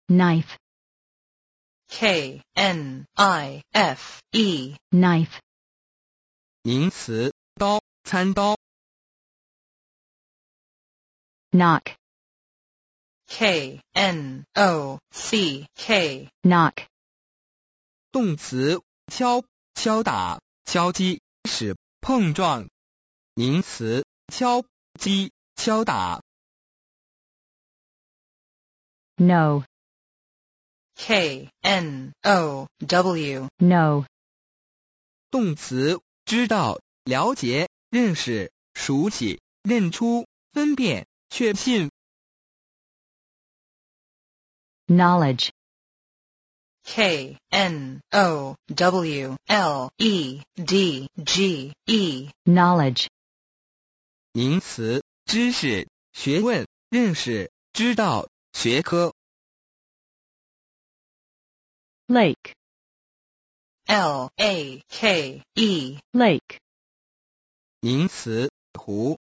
knife, K-N-I-F-E, knife, 名词，刀，餐刀。 knock, K-N-O-C-K, knock, 动词，敲，敲打，敲击，使碰撞。名词，敲击，敲打。 know, K-N-O-W, know, 动词，知道，了解，认识，熟悉，认出，分辨，确信。 knowledge, K-N-O-W-L-E-D-G-E, knowledge, 名词，知识，学问，认识，知道，学科。 lake, L-A-K-E, lake, 名词，湖。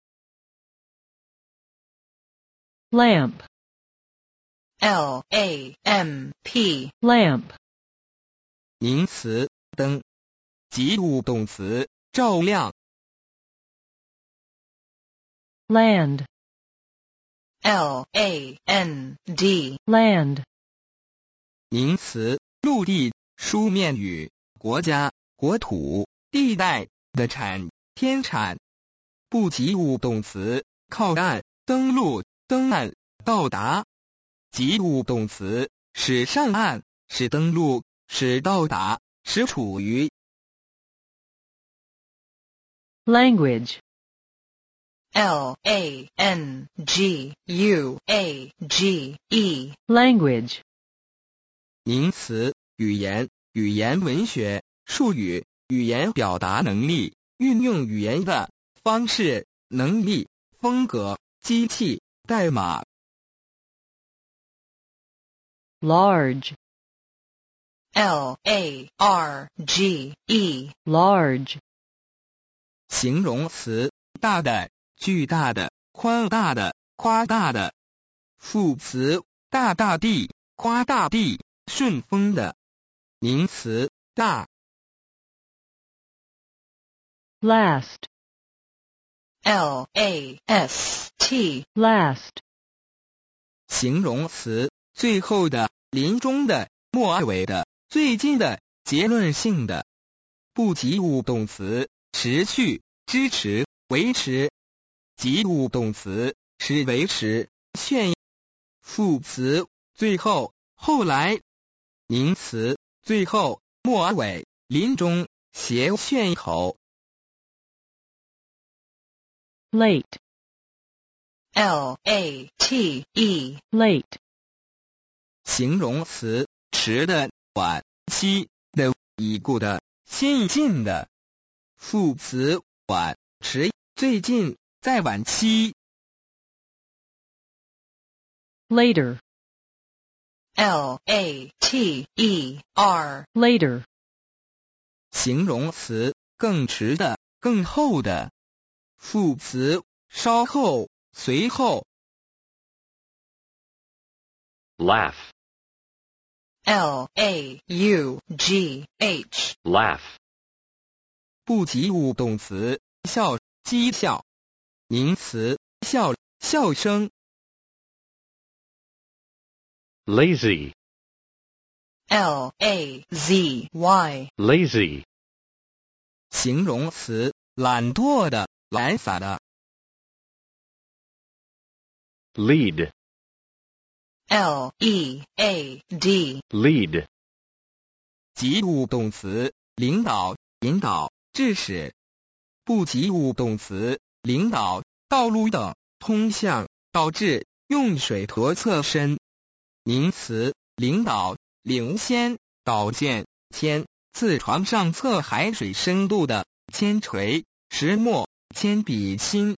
lamp, L-A-M-P, lamp, 名词，灯。及物动词，照亮。 land, L-A-N-D, land, 名词，陆地，书面语，国家，国土，地带的产，天产。不及物动词，靠岸，登陆，登岸，到达。及物动词，使上岸，使登陆，使到达，使处于。 language, L-A-N-G-U-A-G-E, language, 名词，语言，语言文学，术语，语言表达能力，运用语言的方式，能力，风格，机器，代码。 large, L-A-R-G-E, large, 形容词，大的，巨大的，宽大的，夸大的。副词，大大地，夸大地，顺风的。名词，大。 last, L-A-S-T, last, 形容词，最后的，临终的，末尾的，最近的，结论性的。不及物动词，持续，支持，维持。及物动词，使维持，炫耀。副词，最后，后来。名词，最后，末尾，临终，谐谶口。 late, L-A-T-E, late, 形容词，迟的，晚期的，已故的，新近的。副词，晚，迟，最近，在晚期。 later, L-A-T-E-R, later, 形容词，更迟的，更后的。副词，稍后，随后。 laugh, L-A-U-G-H, laugh, 不及物动词，笑，讥笑。名词，笑，笑声。 lazy, L-A-Z-Y, lazy, 形容词，懒惰的，懒散的。 lead, L-E-A-D, lead, 及物动词，领导，引导，致使。不及物动词，领导，道路等，通向，导致，用水头侧身。名词，领导，领先，导见，牵，自床上测海水深度的，铅锤，石墨，铅笔芯。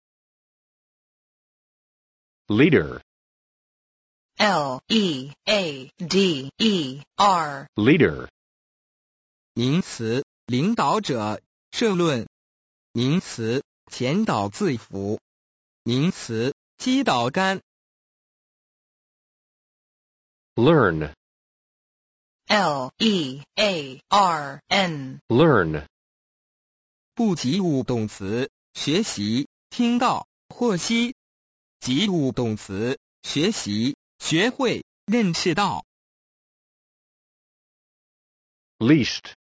leader, L-E-A-D-E-R, leader, 名词，领导者，社论。名词，前导自辅。名词，击倒杆。 learn, L-E-A-R-N, learn, 不及物动词学习、听到、获悉；及物动词学习、学会、认识到。 least,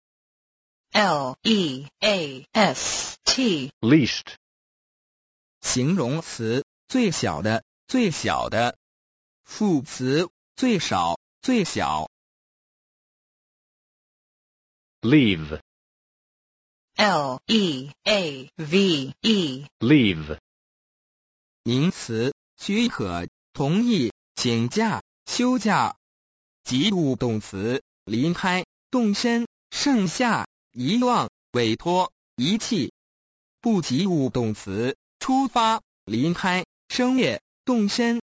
L-E-A-S-T, least, 形容词最小的、最小的；副词最少、最小。 leave, L-E-A-V-E, leave, 名词许可、同意、请假、休假；及物动词离开、动身、剩下、遗忘、委托、遗弃；不及物动词出发、离开、升业、动身、